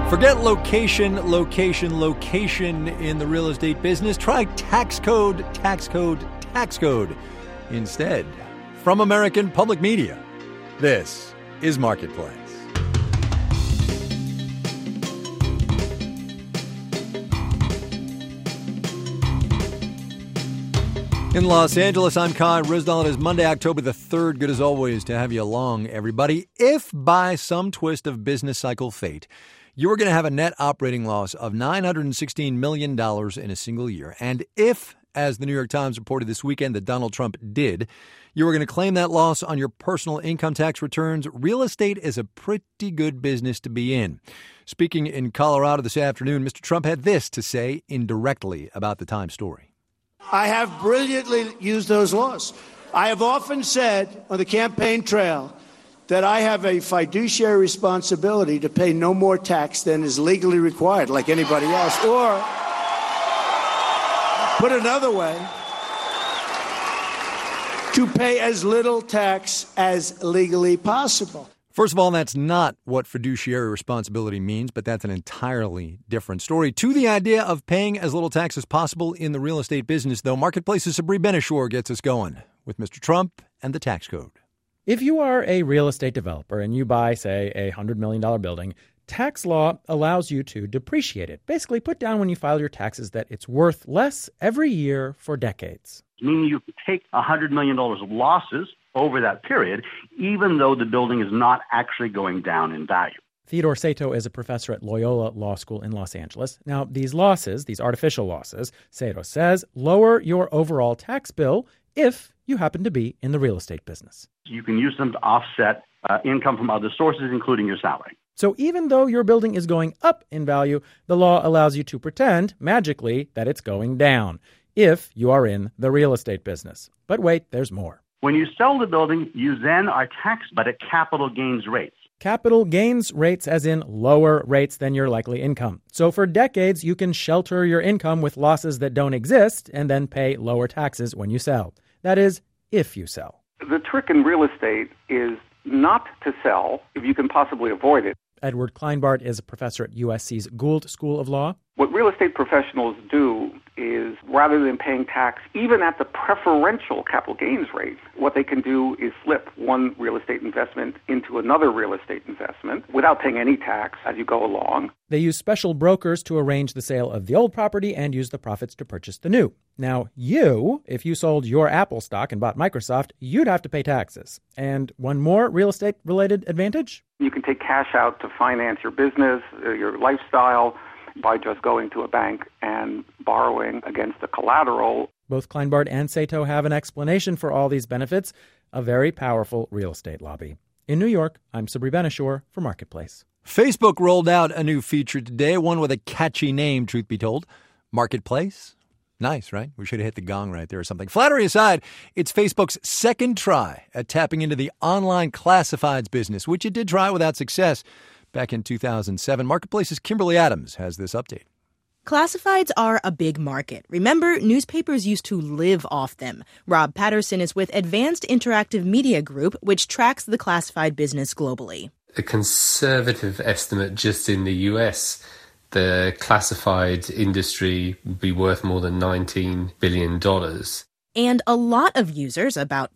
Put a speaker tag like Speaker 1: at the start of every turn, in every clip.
Speaker 1: Forget location in the real estate business. Try tax code instead. From American Public Media, this is Marketplace. In Los Angeles, I'm Kai Ryssdal. It is Monday, October the 3rd. Good as always to have you along, everybody. If by some twist of business cycle fate, you are going to have a net operating loss of $916 million in a single year, and if, as the New York Times reported this weekend that Donald Trump did, you are going to claim that loss on your personal income tax returns, real estate is a pretty good business to be in. Speaking in Colorado this afternoon, Mr. Trump had this to say indirectly about the Times story.
Speaker 2: I have brilliantly used those laws. I have often said on the campaign trail that I have a fiduciary responsibility to pay no more tax than is legally required, like anybody else. Or, put another way, to pay as little tax as legally possible.
Speaker 1: First of all, that's not what fiduciary responsibility means, but that's an entirely different story. To the idea of paying as little tax as possible in the real estate business, though, Marketplace's Sabri Ben-Achour gets us going with Mr. Trump and the tax code.
Speaker 3: If you are a real estate developer and you buy, say, a $100 million building, tax law allows you to depreciate it. Basically, put down when you file your taxes that it's worth less every year for decades.
Speaker 4: Meaning you can take $100 million of losses over that period, even though the building is not actually going down in value.
Speaker 3: Theodore Sato is a professor at Loyola Law School in Los Angeles. Now, these losses, these artificial losses, Sato says, lower your overall tax bill if you happen to be in the real estate business.
Speaker 4: You can use them to offset income from other sources, including your salary.
Speaker 3: So even though your building is going up in value, the law allows you to pretend, magically, that it's going down if you are in the real estate business. But wait, there's more.
Speaker 4: When you sell the building, you then are taxed but at capital gains rates.
Speaker 3: Capital gains rates as in lower rates than your likely income. So for decades, you can shelter your income with losses that don't exist and then pay lower taxes when you sell. That is, if you sell.
Speaker 5: The trick in real estate is not to sell if you can possibly avoid it.
Speaker 3: Edward Kleinbart is a professor at USC's Gould School of Law.
Speaker 5: What real estate professionals do is, rather than paying tax even at the preferential capital gains rate, what they can do is flip one real estate investment into another real estate investment without paying any tax as you go along.
Speaker 3: They use special brokers to arrange the sale of the old property and use the profits to purchase the new. Now, if you sold your Apple stock and bought Microsoft, you'd have to pay taxes. And one more real estate-related advantage?
Speaker 5: You can take cash out to finance your business, your lifestyle, by just going to a bank and borrowing against the collateral.
Speaker 3: Both Kleinbart and Sato have an explanation for all these benefits, a very powerful real estate lobby. In New York, I'm Sabri Ben-Achour for Marketplace.
Speaker 1: Facebook rolled out a new feature today, one with a catchy name, truth be told. Marketplace. Nice, right? We should have hit the gong right there or something. Flattery aside, it's Facebook's second try at tapping into the online classifieds business, which it did try without success back in 2007. Marketplace's Kimberly Adams has this update.
Speaker 6: Classifieds are a big market. Remember, newspapers used to live off them. Rob Patterson is with Advanced Interactive Media Group, which tracks the classified business globally.
Speaker 7: A conservative estimate just in the US, the classified industry would be worth more than $19 billion.
Speaker 6: And a lot of users, about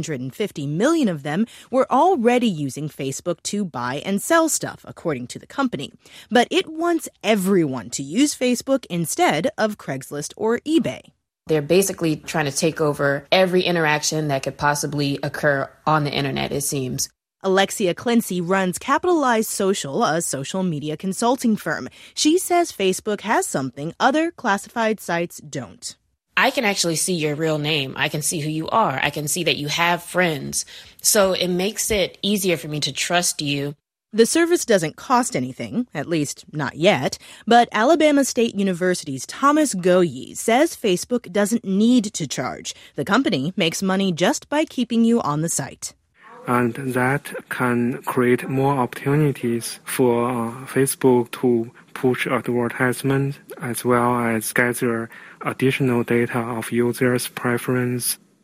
Speaker 6: 450 million of them, were already using Facebook to buy and sell stuff, according to the company. But it wants everyone to use Facebook instead of Craigslist or eBay.
Speaker 8: They're basically trying to take over every interaction that could possibly occur on the internet, it seems.
Speaker 6: Alexia Clancy runs Capitalize Social, a social media consulting firm. She says Facebook has something other classified sites don't.
Speaker 8: I can actually see your real name. I can see who you are. I can see that you have friends. So it makes it easier for me to trust you.
Speaker 6: The service doesn't cost anything, at least not yet, but Alabama State University's Thomas Goyi says Facebook doesn't need to charge. The company makes money just by keeping you on the site.
Speaker 9: And that can create more opportunities for Facebook to push advertisements as well as gather additional data of users' preference.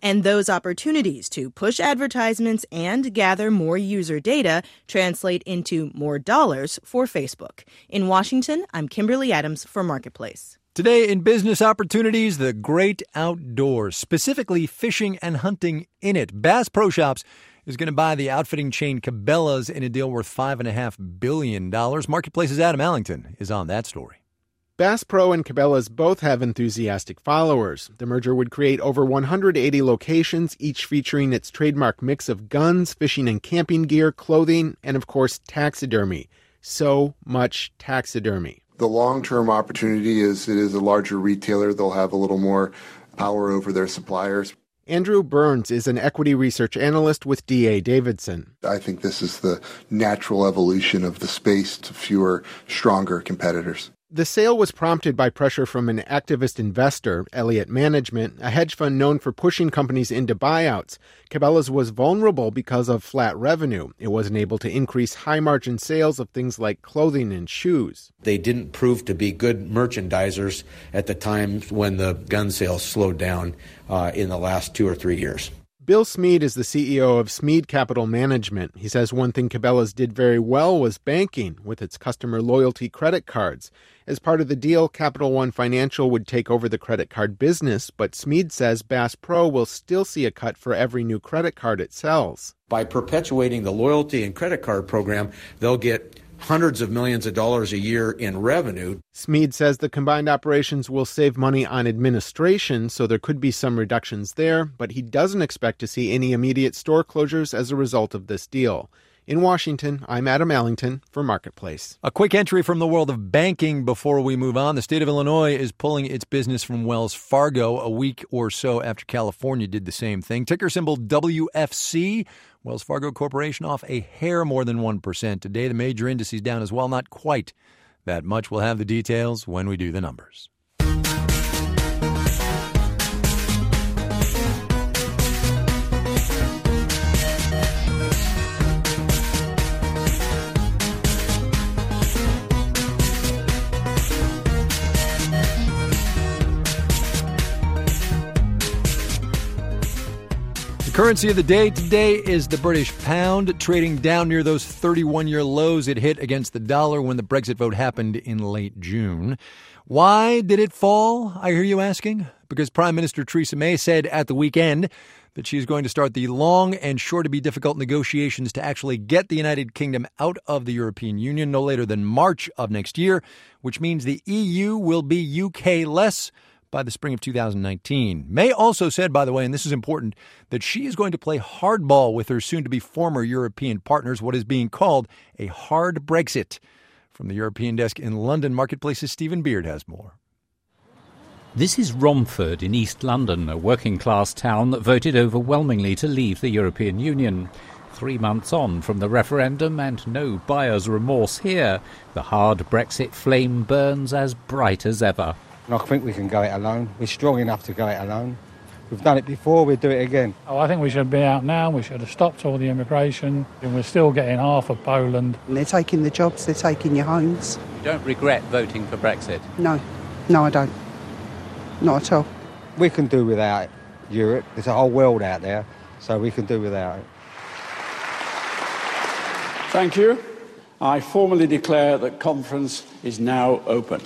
Speaker 6: And those opportunities to push advertisements and gather more user data translate into more dollars for Facebook. In Washington, I'm Kimberly Adams for Marketplace.
Speaker 1: Today in business opportunities, the great outdoors, specifically fishing and hunting in it. Bass Pro Shops is going to buy the outfitting chain Cabela's in a deal worth $5.5 billion. Marketplace's Adam Allington is on that story.
Speaker 10: Bass Pro and Cabela's both have enthusiastic followers. The merger would create over 180 locations, each featuring its trademark mix of guns, fishing and camping gear, clothing, and of course, taxidermy. So much taxidermy.
Speaker 11: The long-term opportunity is it is a larger retailer. They'll have a little more power over their suppliers.
Speaker 10: Andrew Burns is an equity research analyst with D.A. Davidson.
Speaker 11: I think this is the natural evolution of the space to fewer, stronger competitors.
Speaker 10: The sale was prompted by pressure from an activist investor, Elliott Management, a hedge fund known for pushing companies into buyouts. Cabela's was vulnerable because of flat revenue. It wasn't able to increase high-margin sales of things like clothing and shoes.
Speaker 12: They didn't prove to be good merchandisers at the time when the gun sales slowed down in the last 2 or 3 years.
Speaker 10: Bill Smead is the CEO of Smead Capital Management. He says one thing Cabela's did very well was banking with its customer loyalty credit cards. As part of the deal, Capital One Financial would take over the credit card business, but Smead says Bass Pro will still see a cut for every new credit card it sells.
Speaker 12: By perpetuating the loyalty and credit card program, they'll get hundreds of millions of dollars a year in revenue.
Speaker 10: Smead says the combined operations will save money on administration, so there could be some reductions there, but he doesn't expect to see any immediate store closures as a result of this deal. In Washington, I'm Adam Allington for Marketplace.
Speaker 1: A quick entry from the world of banking before we move on. The state of Illinois is pulling its business from Wells Fargo a week or so after California did the same thing. Ticker symbol WFC. Wells Fargo Corporation off a hair more than 1%. Today, the major indices down as well. Not quite that much. We'll have the details when we do the numbers. Currency of the day today is the British pound, trading down near those 31-year lows it hit against the dollar when the Brexit vote happened in late June. Why did it fall, I hear you asking? Because Prime Minister Theresa May said at the weekend that she's going to start the long and sure to be difficult negotiations to actually get the United Kingdom out of the European Union no later than March of next year, which means the EU will be UK-less by the spring of 2019. May also said, by the way, and this is important, that she is going to play hardball with her soon-to-be former European partners, what is being called a hard Brexit. From the European desk in London, Marketplace's Stephen Beard has more.
Speaker 13: This is Romford in East London, a working-class town that voted overwhelmingly to leave the European Union. 3 months on from the referendum and no buyer's remorse here. The hard Brexit flame burns as bright as ever.
Speaker 14: And I think we can go it alone. We're strong enough to go it alone. We've done it before, we'll do it again.
Speaker 15: Oh, I think we should be out now. We should have stopped all the immigration. And we're still getting half of Poland.
Speaker 16: And they're taking the jobs, they're taking your homes.
Speaker 13: You don't regret voting for Brexit?
Speaker 16: No, I don't. Not at all.
Speaker 14: We can do without Europe. There's a whole world out there, so we can do without it.
Speaker 17: Thank you. I formally declare that conference is now open.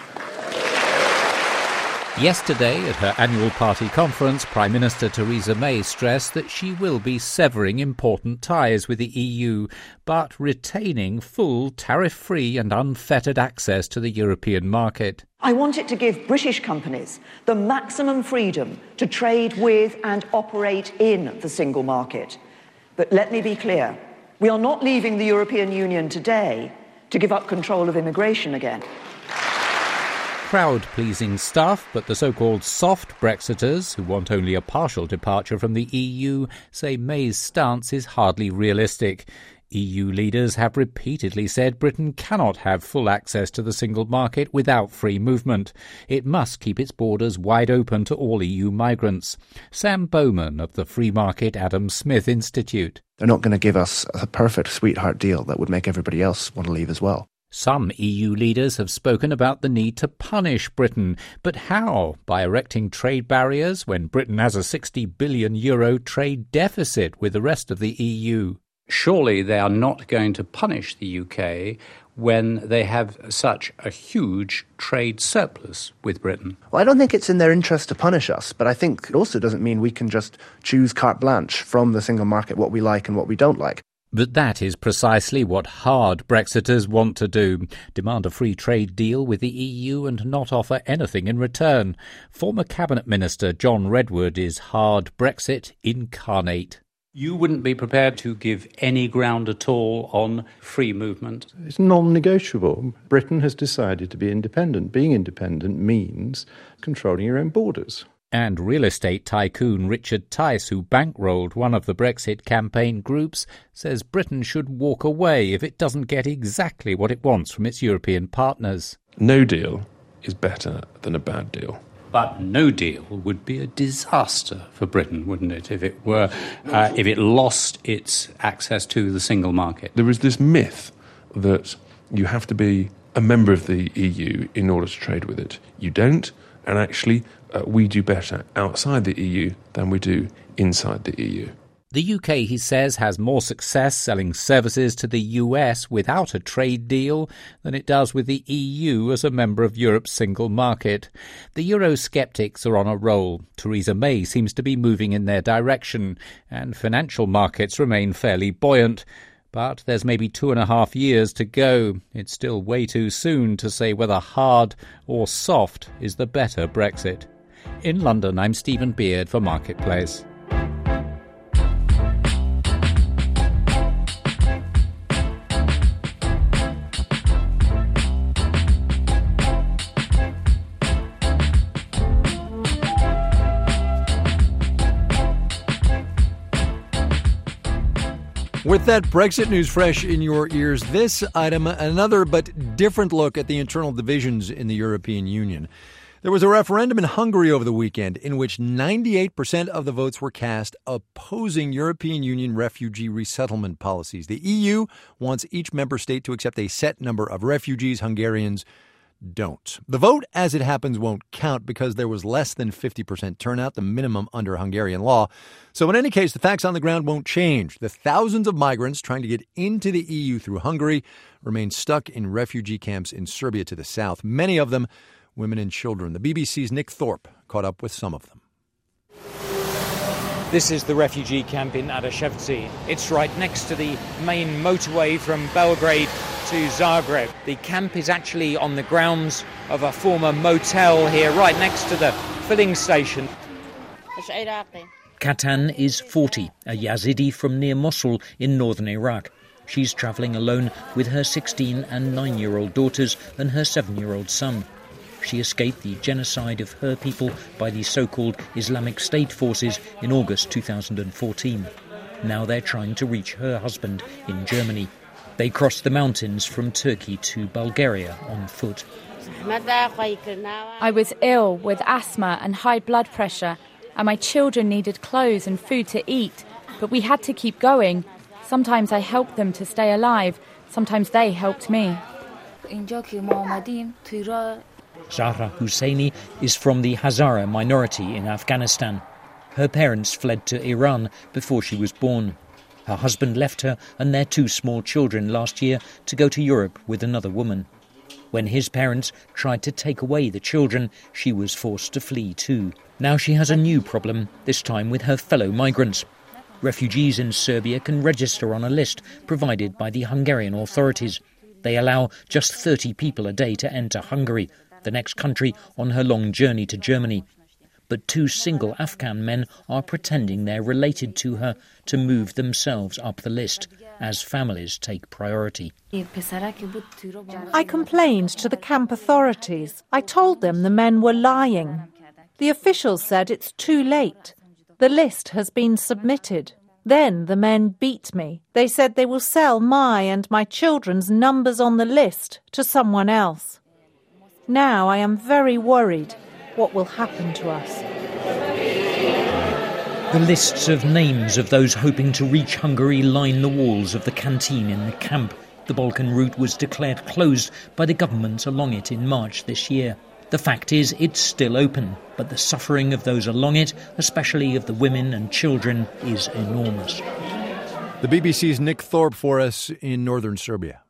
Speaker 13: Yesterday, at her annual party conference, Prime Minister Theresa May stressed that she will be severing important ties with the EU, but retaining full tariff-free and unfettered access to the European market.
Speaker 18: I want it to give British companies the maximum freedom to trade with and operate in the single market. But let me be clear, we are not leaving the European Union today to give up control of immigration again.
Speaker 13: Crowd-pleasing stuff, but the so-called soft Brexiters, who want only a partial departure from the EU, say May's stance is hardly realistic. EU leaders have repeatedly said Britain cannot have full access to the single market without free movement. It must keep its borders wide open to all EU migrants. Sam Bowman of the Free Market Adam Smith Institute.
Speaker 19: They're not going to give us a perfect sweetheart deal that would make everybody else want to leave as well.
Speaker 13: Some EU leaders have spoken about the need to punish Britain. But how? By erecting trade barriers when Britain has a €60 billion trade deficit with the rest of the EU?
Speaker 19: Surely they are not going to punish the UK when they have such a huge trade surplus with Britain.
Speaker 20: Well, I don't think it's in their interest to punish us, but I think it also doesn't mean we can just choose carte blanche from the single market what we like and what we don't like.
Speaker 13: But that is precisely what hard Brexiters want to do, demand a free trade deal with the EU and not offer anything in return. Former Cabinet Minister John Redwood is hard Brexit incarnate.
Speaker 19: You wouldn't be prepared to give any ground at all on free movement?
Speaker 21: It's non-negotiable. Britain has decided to be independent. Being independent means controlling your own borders.
Speaker 13: And real estate tycoon Richard Tice, who bankrolled one of the Brexit campaign groups, says Britain should walk away if it doesn't get exactly what it wants from its European partners.
Speaker 22: No deal is better than a bad deal.
Speaker 19: But no deal would be a disaster for Britain, wouldn't it, if it were, if it lost its access to the single market?
Speaker 22: There is this myth that you have to be a member of the EU in order to trade with it. You don't, and actually we do better outside the EU than we do inside the EU.
Speaker 13: The UK, he says, has more success selling services to the US without a trade deal than it does with the EU as a member of Europe's single market. The Eurosceptics are on a roll. Theresa May seems to be moving in their direction, and financial markets remain fairly buoyant. But there's maybe 2.5 years to go. It's still way too soon to say whether hard or soft is the better Brexit. In London, I'm Stephen Beard for Marketplace.
Speaker 1: With that Brexit news fresh in your ears, this item, another but different look at the internal divisions in the European Union. There was a referendum in Hungary over the weekend in which 98% of the votes were cast opposing European Union refugee resettlement policies. The EU wants each member state to accept a set number of refugees. Hungarians don't. The vote, as it happens, won't count because there was less than 50% turnout, the minimum under Hungarian law. So in any case, the facts on the ground won't change. The thousands of migrants trying to get into the EU through Hungary remain stuck in refugee camps in Serbia to the south, many of them women and children. The BBC's Nick Thorpe caught up with some of them.
Speaker 23: This is the refugee camp in Adashevci. It's right next to the main motorway from Belgrade to Zagreb. The camp is actually on the grounds of a former motel here, right next to the filling station. Katan is 40, a Yazidi from near Mosul in northern Iraq. She's travelling alone with her 16 and 9-year-old daughters and her 7-year-old son. She escaped the genocide of her people by the so-called Islamic State forces in August 2014. Now they're trying to reach her husband in Germany. They crossed the mountains from Turkey to Bulgaria on foot.
Speaker 24: I was ill with asthma and high blood pressure, and my children needed clothes and food to eat, but we had to keep going. Sometimes I helped them to stay alive, sometimes they helped me.
Speaker 23: Zahra Husseini is from the Hazara minority in Afghanistan. Her parents fled to Iran before she was born. Her husband left her and their 2 small children last year to go to Europe with another woman. When his parents tried to take away the children, she was forced to flee too. Now she has a new problem, this time with her fellow migrants. Refugees in Serbia can register on a list provided by the Hungarian authorities. They allow just 30 people a day to enter Hungary, the next country on her long journey to Germany. But 2 single Afghan men are pretending they're related to her to move themselves up the list as families take priority.
Speaker 25: I complained to the camp authorities. I told them the men were lying. The officials said it's too late. The list has been submitted. Then the men beat me. They said they will sell my and my children's numbers on the list to someone else. Now I am very worried what will happen to us.
Speaker 23: The lists of names of those hoping to reach Hungary line the walls of the canteen in the camp. The Balkan route was declared closed by the government along it in March this year. The fact is, it's still open, but the suffering of those along it, especially of the women and children, is enormous.
Speaker 1: The BBC's Nick Thorpe for us in northern Serbia.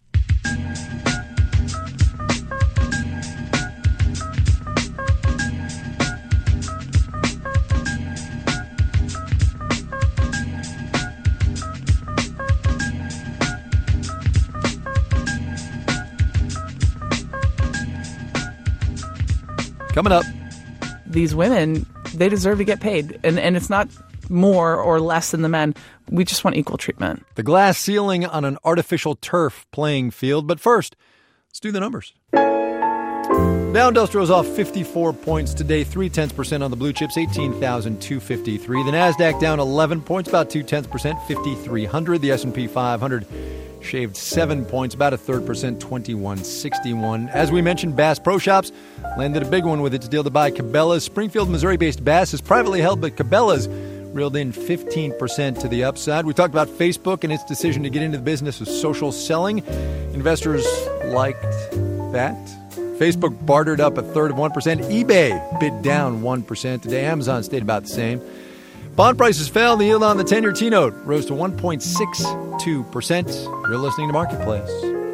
Speaker 1: Coming up.
Speaker 2: These women, they deserve to get paid. And it's not more or less than the men. We just want equal treatment.
Speaker 1: The glass ceiling on an artificial turf playing field. But first, let's do the numbers. Dow Industrial's off 54 points today, 0.3% on the blue chips, 18,253. The Nasdaq down 11 points, about 0.2%, 5,300. The S&P 500 shaved 7 points, about 0.3%, 2161. As we mentioned, Bass Pro Shops landed a big one with its deal to buy Cabela's. Springfield, Missouri-based Bass is privately held, but Cabela's reeled in 15% to the upside. We talked about Facebook and its decision to get into the business of social selling. Investors liked that. Facebook bartered up 1/3 of 1%. eBay bid down 1% today. Amazon stayed about the same. Bond prices fell. The yield on the 10-year T-note rose to 1.62%. You're listening to Marketplace.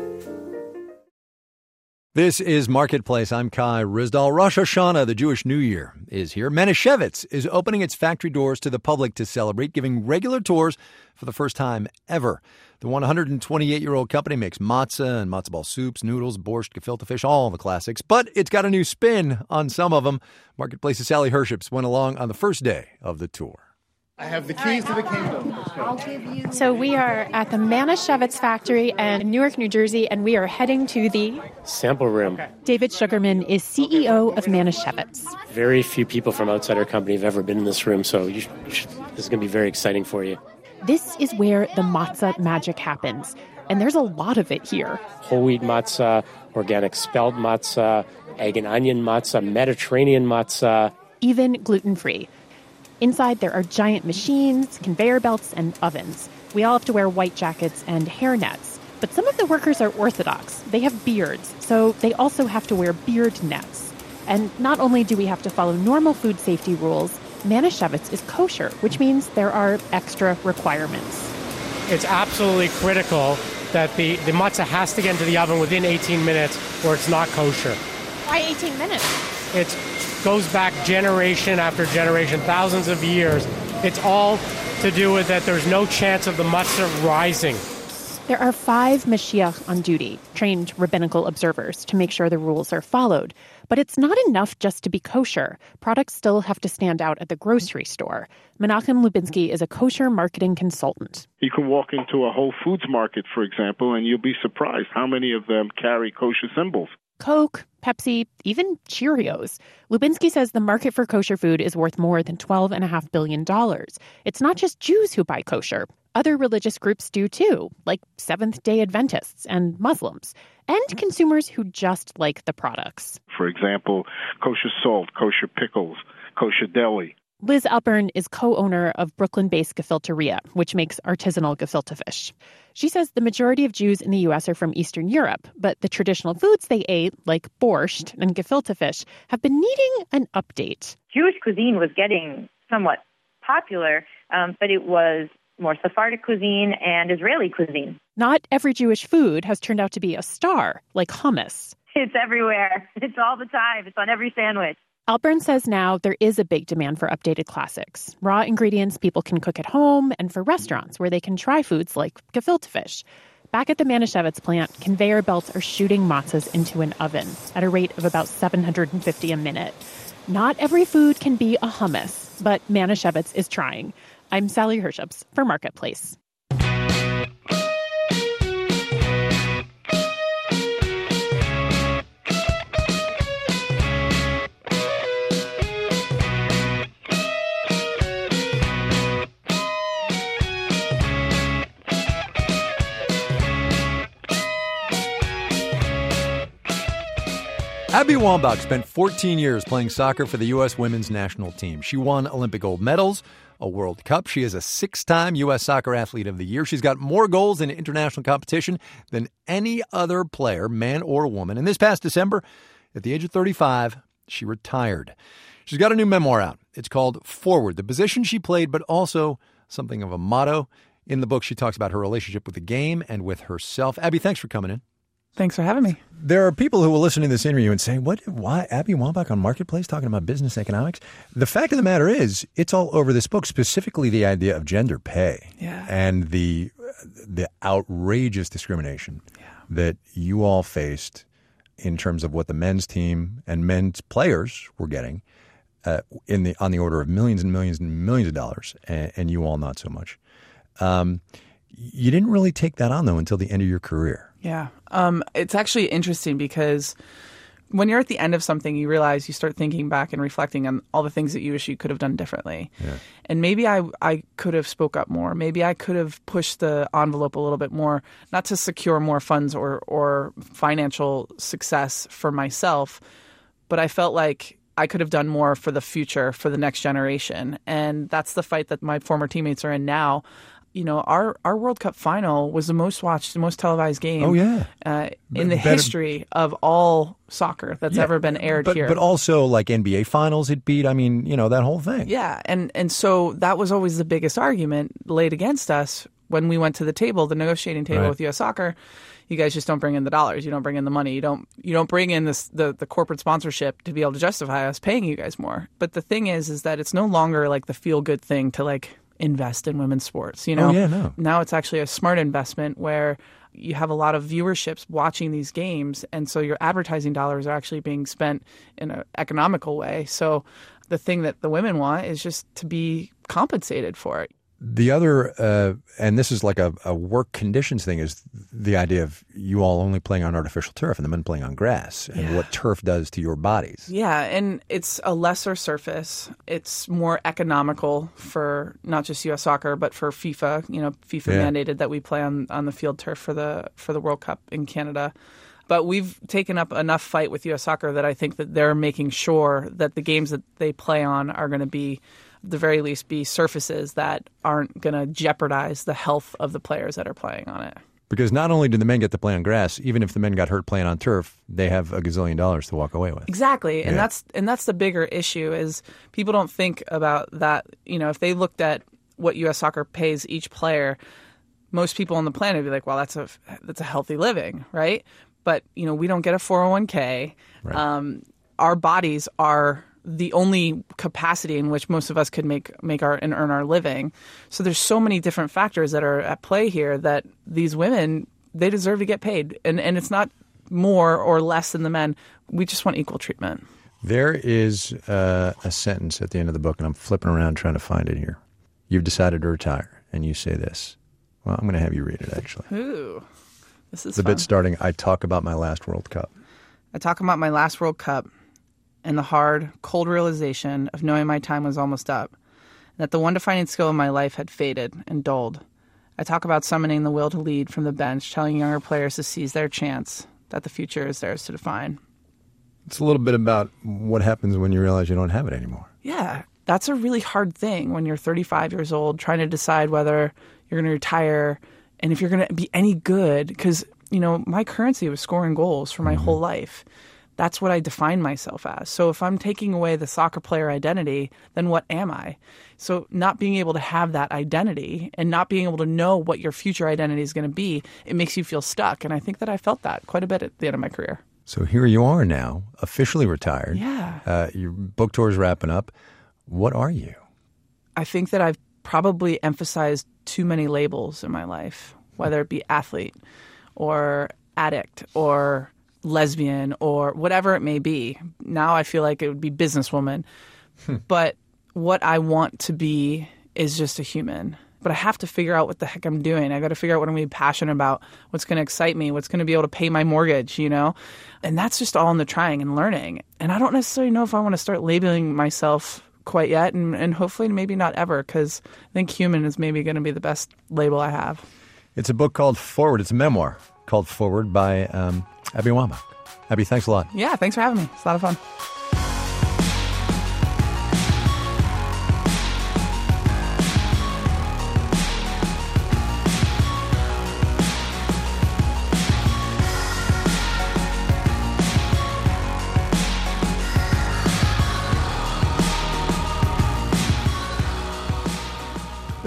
Speaker 1: This is Marketplace. I'm Kai Ryssdal. Rosh Hashanah, the Jewish New Year, is here. Manischewitz is opening its factory doors to the public to celebrate, giving regular tours for the first time ever. The 128-year-old company makes matzah and matzo ball soups, noodles, borscht, gefilte fish, all the classics. But it's got a new spin on some of them. Marketplace's Sally Herships went along on the first day of the tour.
Speaker 3: I have the keys to the kingdom.
Speaker 4: I'll give you. So we are at the Manischewitz factory in Newark, New Jersey, and we are heading to the
Speaker 5: sample room.
Speaker 4: David Sugarman is CEO of Manischewitz.
Speaker 5: Very few people from outside our company have ever been in this room, so this is going to be very exciting for you.
Speaker 4: This is where the matzah magic happens, and there's a lot of it here.
Speaker 5: Whole wheat matzah, organic spelt matzah, egg and onion matzah, Mediterranean matzah.
Speaker 4: Even gluten-free. Inside, there are giant machines, conveyor belts, and ovens. We all have to wear white jackets and hairnets. But some of the workers are Orthodox. They have beards, so they also have to wear beard nets. And not only do we have to follow normal food safety rules, Manischewitz is kosher, which means there are extra requirements.
Speaker 5: It's absolutely critical that the matzah has to get into the oven within 18 minutes or it's not kosher.
Speaker 4: Why 18 minutes?
Speaker 5: It goes back generation after generation, thousands of years. It's all to do with that there's no chance of the matzah rising.
Speaker 4: There are 5 Mashiach on duty, trained rabbinical observers, to make sure the rules are followed. But it's not enough just to be kosher. Products still have to stand out at the grocery store. Menachem Lubinsky is a kosher marketing consultant.
Speaker 7: You can walk into a Whole Foods market, for example, and you'll be surprised how many of them carry kosher symbols.
Speaker 4: Coke, Pepsi, even Cheerios. Lubinsky says the market for kosher food is worth more than $12.5 billion. It's not just Jews who buy kosher. Other religious groups do too, like Seventh-day Adventists and Muslims, and consumers who just like the products.
Speaker 7: For example, kosher salt, kosher pickles, kosher deli.
Speaker 4: Liz Alpern is co-owner of Brooklyn-based Gefilteria, which makes artisanal gefilte fish. She says the majority of Jews in the U.S. are from Eastern Europe, but the traditional foods they ate, like borscht and gefilte fish, have been needing an update.
Speaker 26: Jewish cuisine was getting somewhat popular, but it was more Sephardic cuisine and Israeli cuisine.
Speaker 4: Not every Jewish food has turned out to be a star, like hummus.
Speaker 26: It's everywhere. It's all the time. It's on every sandwich.
Speaker 4: Alpern says now there is a big demand for updated classics, raw ingredients people can cook at home, and for restaurants where they can try foods like gefilte fish. Back at the Manischewitz plant, conveyor belts are shooting matzahs into an oven at a rate of about 750 a minute. Not every food can be a hummus, but Manischewitz is trying. I'm Sally Herships for Marketplace.
Speaker 1: Abby Wambach spent 14 years playing soccer for the U.S. women's national team. She won Olympic gold medals, a World Cup. She is a 6-time U.S. Soccer Athlete of the Year. She's got more goals in international competition than any other player, man or woman. And this past December, at the age of 35, she retired. She's got a new memoir out. It's called Forward, the position she played, but also something of a motto. In the book, she talks about her relationship with the game and with herself. Abby, thanks for coming in.
Speaker 2: Thanks for having me.
Speaker 1: There are people who will listen to this interview and say, why Abby Wambach on Marketplace talking about business economics? The fact of the matter is, it's all over this book, specifically the idea of gender pay and the outrageous discrimination that you all faced in terms of what the men's team and men's players were getting on the order of millions and millions and millions of dollars, and you all not so much. You didn't really take that on, though, until the end of your career.
Speaker 2: Yeah. It's actually interesting because when you're at the end of something, you realize you start thinking back and reflecting on all the things that you wish you could have done differently. Yeah. And maybe I could have spoke up more. Maybe I could have pushed the envelope a little bit more, not to secure more funds or financial success for myself, but I felt like I could have done more for the future, for the next generation. And that's the fight that my former teammates are in now. You know, our World Cup final was the most watched, the most televised game in the history of all soccer that's ever been aired here.
Speaker 1: But also like NBA finals it beat, that whole thing.
Speaker 2: Yeah, and so that was always the biggest argument laid against us when we went to the table, the negotiating table with U.S. Soccer. You guys just don't bring in the dollars. You don't bring in the money. You don't bring in the corporate sponsorship to be able to justify us paying you guys more. But the thing is that it's no longer like the feel-good thing to like invest in women's sports. Now it's actually a smart investment where you have a lot of viewerships watching these games, and so your advertising dollars are actually being spent in an economical way. So the thing that the women want is just to be compensated for it.
Speaker 1: The other, and this is like a work conditions thing, is the idea of you all only playing on artificial turf and the men playing on grass and what turf does to your bodies.
Speaker 2: Yeah, and it's a lesser surface. It's more economical for not just U.S. Soccer, but for FIFA. FIFA mandated that we play on the field turf for the World Cup in Canada. But we've taken up enough fight with U.S. Soccer that I think that they're making sure that the games that they play on are going to be, at the very least, be surfaces that aren't going to jeopardize the health of the players that are playing on it.
Speaker 1: Because not only do the men get to play on grass, even if the men got hurt playing on turf, they have $1 gazillion to walk away with.
Speaker 2: Exactly. And that's the bigger issue is people don't think about that. If they looked at what U.S. Soccer pays each player, most people on the planet would be like, well, that's a healthy living, right? But, we don't get a 401k. Right. Our bodies are the only capacity in which most of us could make our and earn our living. So there's so many different factors that are at play here that these women, they deserve to get paid. And it's not more or less than the men. We just want equal treatment.
Speaker 1: There is a sentence at the end of the book, and I'm flipping around trying to find it here. You've decided to retire, and you say this. Well, I'm going to have you read it, actually.
Speaker 2: Ooh, this is
Speaker 1: the bit starting, I talk about my last World Cup.
Speaker 2: I talk about my last World Cup and the hard, cold realization of knowing my time was almost up, and that the one defining skill of my life had faded and dulled. I talk about summoning the will to lead from the bench, telling younger players to seize their chance, that the future is theirs to define.
Speaker 1: It's a little bit about what happens when you realize you don't have it anymore.
Speaker 2: Yeah, that's a really hard thing when you're 35 years old, trying to decide whether you're going to retire and if you're going to be any good. Because, my currency was scoring goals for my whole life. That's what I define myself as. So if I'm taking away the soccer player identity, then what am I? So not being able to have that identity and not being able to know what your future identity is going to be, it makes you feel stuck. And I think that I felt that quite a bit at the end of my career.
Speaker 1: So here you are now, officially retired.
Speaker 2: Yeah.
Speaker 1: Your book tour is wrapping up. What are you?
Speaker 2: I think that I've probably emphasized too many labels in my life, whether it be athlete or addict or lesbian or whatever it may be. Now I feel like it would be businesswoman. But what I want to be is just a human. But I have to figure out what the heck I'm doing. I got to figure out what I'm going to be passionate about, what's going to excite me, what's going to be able to pay my mortgage, And that's just all in the trying and learning. And I don't necessarily know if I want to start labeling myself quite yet, and hopefully maybe not ever, because I think human is maybe going to be the best label I have.
Speaker 1: It's a book called Forward. It's a memoir called Forward by Abby Wambach. Abby, thanks a lot.
Speaker 2: Yeah, thanks for having me. It's a lot of fun.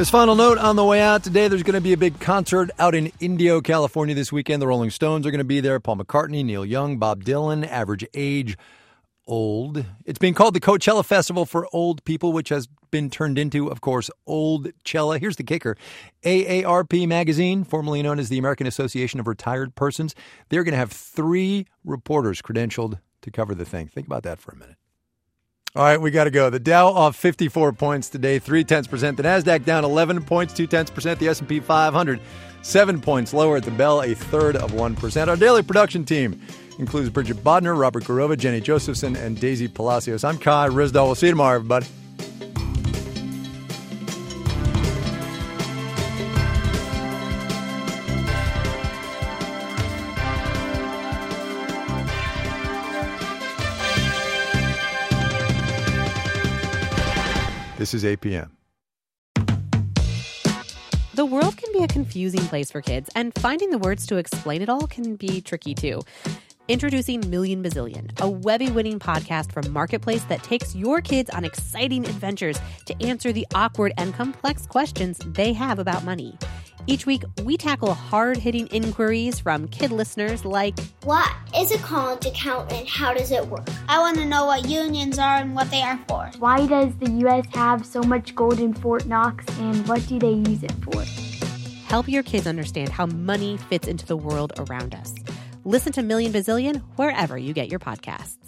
Speaker 1: This final note on the way out today, there's going to be a big concert out in Indio, California this weekend. The Rolling Stones are going to be there. Paul McCartney, Neil Young, Bob Dylan, average age, old. It's being called the Coachella Festival for Old People, which has been turned into, of course, Oldchella. Here's the kicker. AARP magazine, formerly known as the American Association of Retired Persons, they're going to have 3 reporters credentialed to cover the thing. Think about that for a minute. All right, we got to go. The Dow off 54 points today, 0.3%. The Nasdaq down 11 points, 0.2%. The S&P 500, 7 points lower at the bell, 0.33%. Our daily production team includes Bridget Bodner, Robert Garova, Jenny Josephson, and Daisy Palacios. I'm Kai Ryssdal. We'll see you tomorrow, everybody. This is APM.
Speaker 6: The world can be a confusing place for kids, and finding the words to explain it all can be tricky too. Introducing Million Bazillion, a Webby-winning podcast from Marketplace that takes your kids on exciting adventures to answer the awkward and complex questions they have about money. Each week, we tackle hard-hitting inquiries from kid listeners like,
Speaker 8: what is a college account and how does it work? I want to know what unions are and what they are for.
Speaker 9: Why does the U.S. have so much gold in Fort Knox and what do they use it for?
Speaker 6: Help your kids understand how money fits into the world around us. Listen to Million Bazillion wherever you get your podcasts.